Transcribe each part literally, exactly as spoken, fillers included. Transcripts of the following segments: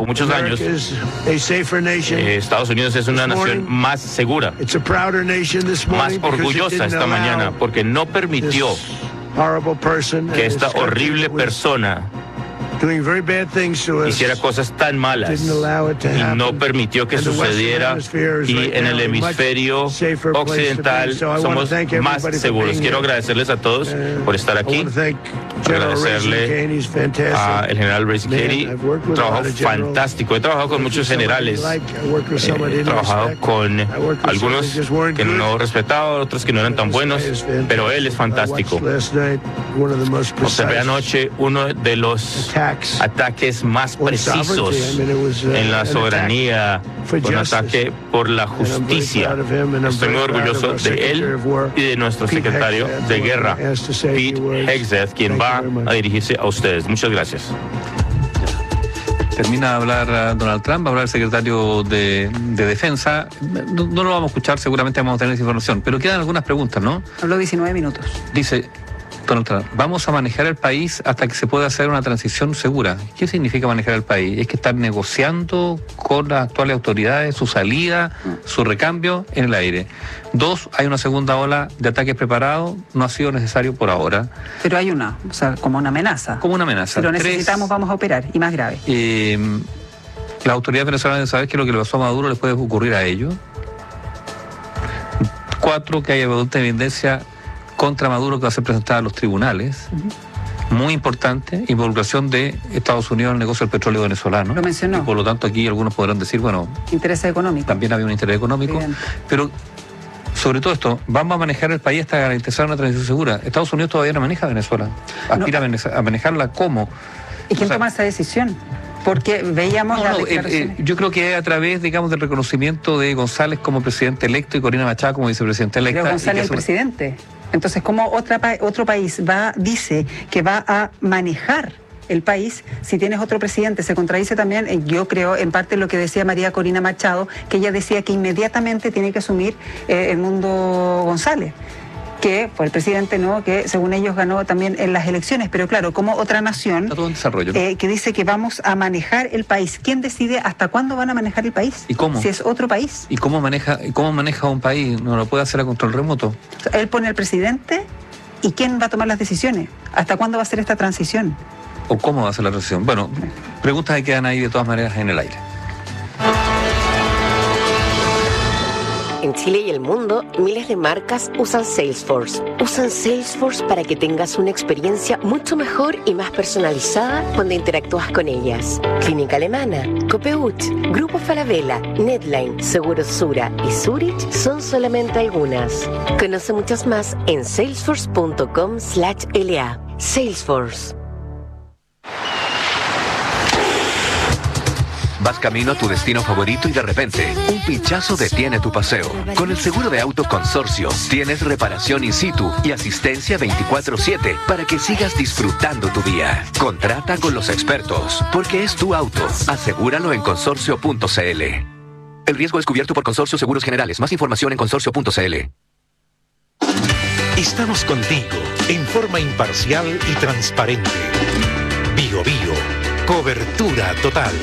tiempo, muchos años, eh, Estados Unidos es una nación más segura, más orgullosa esta mañana, porque no permitió que esta horrible persona hiciera cosas tan malas y no permitió que sucediera, y en el hemisferio occidental somos más seguros. Quiero agradecerles a todos por estar aquí, agradecerle al general Racy Katie, un trabajo fantástico. He trabajado con muchos generales, he trabajado con algunos que no respetaba, otros que no eran tan buenos, pero él es fantástico. Observé anoche uno de los ataques más precisos en la soberanía, un ataque por la justicia. Estoy muy orgulloso de él y de nuestro secretario de guerra, Pete Hegseth, quien va a dirigirse a ustedes. Muchas gracias. Termina de hablar uh, Donald Trump, va a hablar el secretario de, de Defensa. No, no lo vamos a escuchar, seguramente vamos a tener esa información, pero quedan algunas preguntas, ¿no? Habló diecinueve minutos. Dice Donald Trump, vamos a manejar el país hasta que se pueda hacer una transición segura. ¿Qué significa manejar el país? ¿Es que están negociando con las actuales autoridades su salida, su recambio en el aire? Dos, hay una segunda ola de ataques preparados, no ha sido necesario por ahora. Pero hay una, o sea, como una amenaza. Como una amenaza. Pero necesitamos, Tres, vamos a operar, y más grave. Eh, las autoridades venezolanas saben que lo que le pasó a Maduro les puede ocurrir a ellos. Cuatro, que haya evidencia contra Maduro que va a ser presentada a los tribunales. Uh-huh. Muy importante, involucración de Estados Unidos en el negocio del petróleo venezolano. Lo mencionó. Y por lo tanto aquí algunos podrán decir, bueno... Intereses económicos. También había un interés económico. Bien. Pero sobre todo esto, vamos a manejar el país hasta garantizar una transición segura. Estados Unidos todavía no maneja Venezuela. Aspira no. a manejarla como... ¿Y quién o sea, toma esa decisión? Porque veíamos no, las no, declaraciones. Eh, eh, yo creo que a través, digamos, del reconocimiento de González como presidente electo y Corina Machado como vicepresidente electa. Pero González es el presidente. Entonces, ¿cómo otra, otro país va, dice que va a manejar el país si tienes otro presidente? Se contradice también, yo creo, en parte lo que decía María Corina Machado, que ella decía que inmediatamente tiene que asumir eh, el mundo González, que fue el presidente, ¿no?, que según ellos ganó también en las elecciones, pero claro, como otra nación Está todo en desarrollo, ¿no? eh, que dice que vamos a manejar el país. ¿Quién decide hasta cuándo van a manejar el país? ¿Y cómo? Si es otro país. ¿Y cómo maneja, cómo maneja un país? ¿No lo puede hacer a control remoto? Él pone al presidente, ¿y quién va a tomar las decisiones? ¿Hasta cuándo va a ser esta transición? ¿O cómo va a ser la transición? Bueno, preguntas que quedan ahí de todas maneras en el aire. En Chile y el mundo, miles de marcas usan Salesforce. Usan Salesforce para que tengas una experiencia mucho mejor y más personalizada cuando interactúas con ellas. Clínica Alemana, Copeuch, Grupo Falabella, Netline, Seguros Sura y Zurich son solamente algunas. Conoce muchas más en salesforce punto com slash L A. Salesforce. Vas camino a tu destino favorito y de repente, un pinchazo detiene tu paseo. Con el seguro de auto Consorcio, tienes reparación in situ y asistencia veinticuatro siete para que sigas disfrutando tu día. Contrata con los expertos, porque es tu auto. Asegúralo en consorcio punto c l. El riesgo es cubierto por Consorcio Seguros Generales. Más información en consorcio punto c l. Estamos contigo, en forma imparcial y transparente. Bio Bio, cobertura total.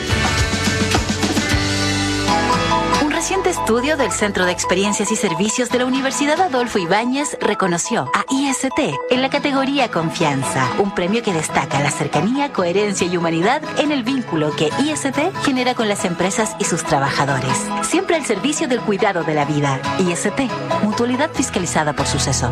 Un reciente estudio del Centro de Experiencias y Servicios de la Universidad Adolfo Ibáñez reconoció a I S T en la categoría Confianza, un premio que destaca la cercanía, coherencia y humanidad en el vínculo que I S T genera con las empresas y sus trabajadores. Siempre al servicio del cuidado de la vida. I S T, mutualidad fiscalizada por Suceso.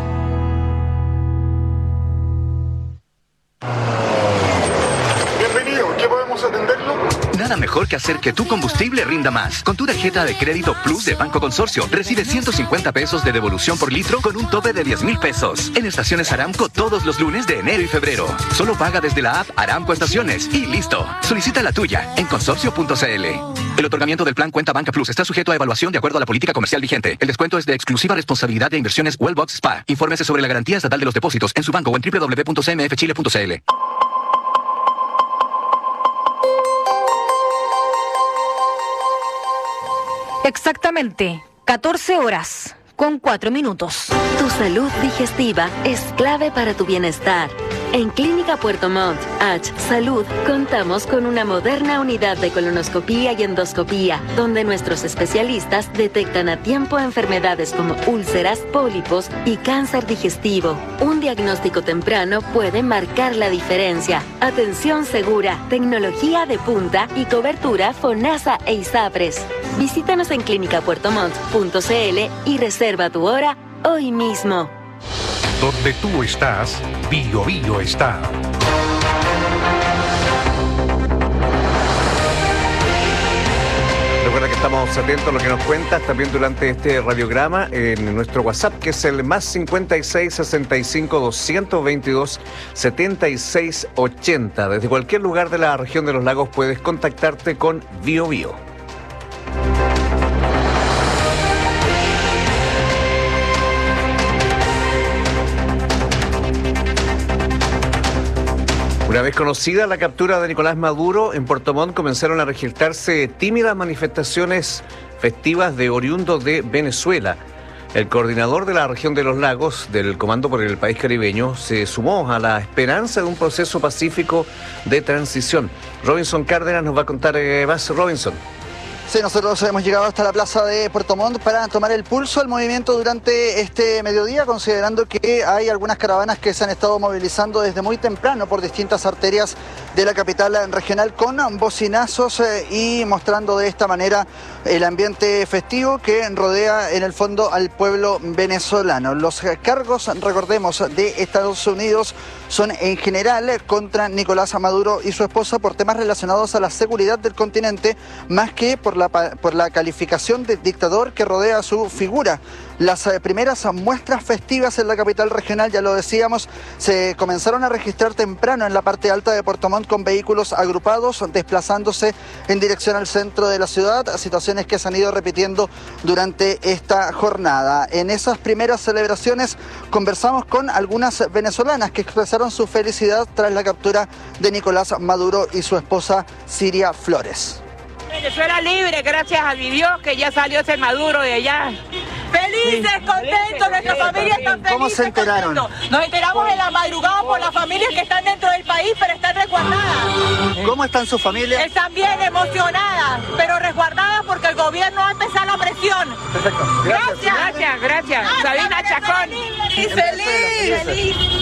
Bienvenido, ¿qué podemos atenderlo? Nada mejor que hacer que tu combustible rinda más. Con tu tarjeta de crédito Plus de Banco Consorcio, recibe ciento cincuenta pesos de devolución por litro con un tope de diez mil pesos. En estaciones Aramco todos los lunes de enero y febrero. Solo paga desde la app Aramco Estaciones y listo. Solicita la tuya en consorcio punto c l. El otorgamiento del plan Cuenta Banca Plus está sujeto a evaluación de acuerdo a la política comercial vigente. El descuento es de exclusiva responsabilidad de Inversiones Wellbox Spa. Infórmese sobre la garantía estatal de los depósitos en su banco o en doble u doble u doble u punto c m f chile punto c l. Exactamente, catorce horas, con cuatro minutos. Tu salud digestiva es clave para tu bienestar. En Clínica Puerto Montt, H Salud, contamos con una moderna unidad de colonoscopía y endoscopía, donde nuestros especialistas detectan a tiempo enfermedades como úlceras, pólipos y cáncer digestivo. Un diagnóstico temprano puede marcar la diferencia. Atención segura, tecnología de punta y cobertura FONASA e ISAPRES. Visítanos en clínica puerto montt punto c l y reserva tu hora hoy mismo. Donde tú estás, Bio Bio está. Recuerda que estamos atentos a lo que nos cuentas también durante este radiograma en nuestro WhatsApp, que es el más cincuenta y seis, sesenta y cinco, doscientos veintidós, setenta y seis ochenta. Desde cualquier lugar de la región de los lagos puedes contactarte con Bio Bio. Una vez conocida la captura de Nicolás Maduro, en Puerto Montt comenzaron a registrarse tímidas manifestaciones festivas de oriundos de Venezuela. El coordinador de la región de los lagos del Comando por el País Caribeño se sumó a la esperanza de un proceso pacífico de transición. Robinson Cárdenas nos va a contar eh, más. Robinson. Sí, nosotros hemos llegado hasta la plaza de Puerto Montt para tomar el pulso al movimiento durante este mediodía, considerando que hay algunas caravanas que se han estado movilizando desde muy temprano por distintas arterias de la capital regional con bocinazos eh, y mostrando de esta manera el ambiente festivo que rodea en el fondo al pueblo venezolano. Los cargos, recordemos, de Estados Unidos son en general contra Nicolás Maduro y su esposa por temas relacionados a la seguridad del continente, más que por la, por la calificación de dictador que rodea su figura. Las eh, primeras muestras festivas en la capital regional, ya lo decíamos, se comenzaron a registrar temprano en la parte alta de Puerto Montt con vehículos agrupados desplazándose en dirección al centro de la ciudad, situaciones que se han ido repitiendo durante esta jornada. En esas primeras celebraciones conversamos con algunas venezolanas que expresaron su felicidad tras la captura de Nicolás Maduro y su esposa Siria Flores. Venezuela libre, gracias a mi Dios que ya salió ese Maduro de allá. Felices, contentos, nuestra familia está feliz. ¿Cómo se enteraron? Contentos. Nos enteramos en la madrugada por las familias que están dentro del país, pero están resguardadas. ¿Cómo están sus familias? Están bien emocionadas, pero resguardadas porque el gobierno va a empezar la presión. Perfecto. Gracias. Gracias, gracias. gracias. Sabina Chacón. Feliz, feliz. feliz.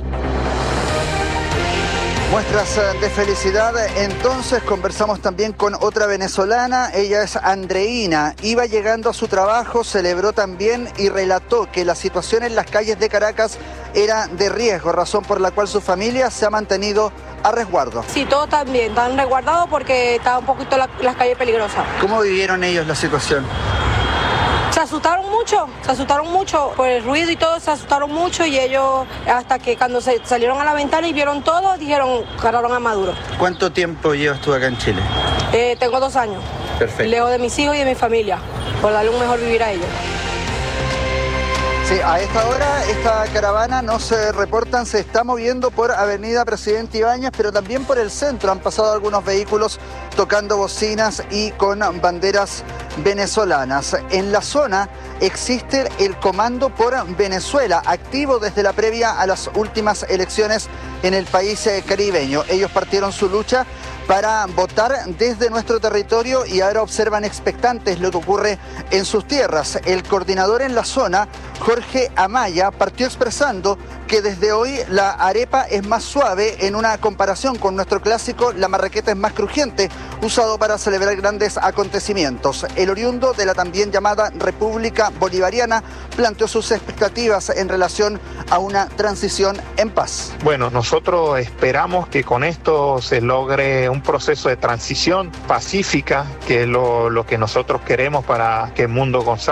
Muestras de felicidad. Entonces conversamos también con otra venezolana, ella es Andreina, iba llegando a su trabajo, celebró también y relató que la situación en las calles de Caracas era de riesgo, razón por la cual su familia se ha mantenido a resguardo. Sí, todos están bien, están resguardados porque está un poquito la, las calles peligrosas. ¿Cómo vivieron ellos la situación? Se asustaron mucho, se asustaron mucho por el ruido y todo, se asustaron mucho y ellos hasta que cuando se salieron a la ventana y vieron todo, dijeron, agarraron a Maduro. ¿Cuánto tiempo llevas tú acá en Chile? Eh, tengo dos años. Perfecto. Lejos de mis hijos y de mi familia, por darle un mejor vivir a ellos. Sí, a esta hora esta caravana no se reportan, se está moviendo por Avenida Presidente Ibáñez, pero también por el centro. Han pasado algunos vehículos tocando bocinas y con banderas venezolanas. En la zona existe el Comando por Venezuela, activo desde la previa a las últimas elecciones en el país caribeño. Ellos partieron su lucha para votar desde nuestro territorio y ahora observan expectantes lo que ocurre en sus tierras. El coordinador en la zona, Jorge Amaya, partió expresando que desde hoy la arepa es más suave en una comparación con nuestro clásico, la marraqueta es más crujiente, usado para celebrar grandes acontecimientos. El oriundo de la también llamada República Bolivariana planteó sus expectativas en relación a una transición en paz. Bueno, nosotros esperamos que con esto se logre un proceso de transición pacífica, que es lo, lo que nosotros queremos para que el mundo González